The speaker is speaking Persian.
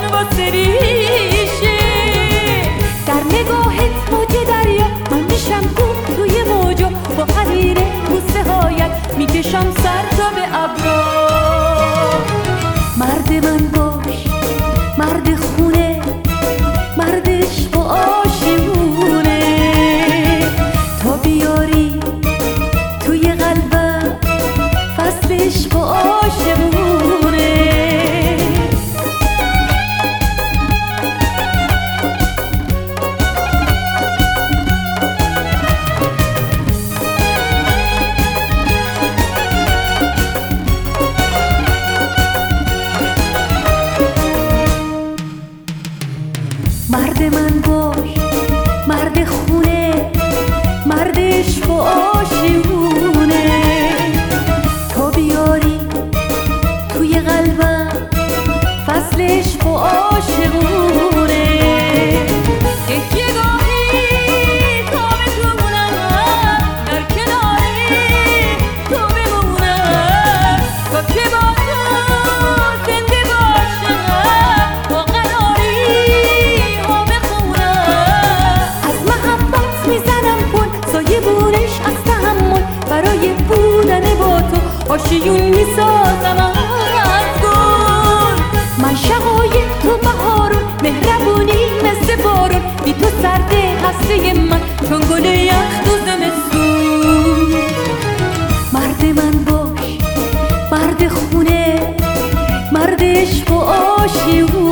واسه ریشه. در نگاهت موج دریا، من میشم گم توی موجا، با حریر بوسه هایت میکشم سر تا به ابرا. مرد من باش، مرد خونه، مرد عشق و آشیونه، تا بیاری توی قلبم فصل عشق و آشیونه. مرد من باش، مرد خونه، مرد عشق و آشیونه، تا بیاری توی قلبم فصل عشق و آشیونه. یه گاهی تا بتونم در کناری تو بمونم، تا که با تو زنده باشم، با قراری ها بخونم. از محبت میزنم پل، سایه بونش از تحمل، برای بودن با تو آشیون میسازم از گل. من شقایق تو بهارون، مهربونی مثل بارون، بی تو سرده هسته من چون گل یخ تو زمستون. مرد من باش، مرد خونه، مرد عشق و آشیون.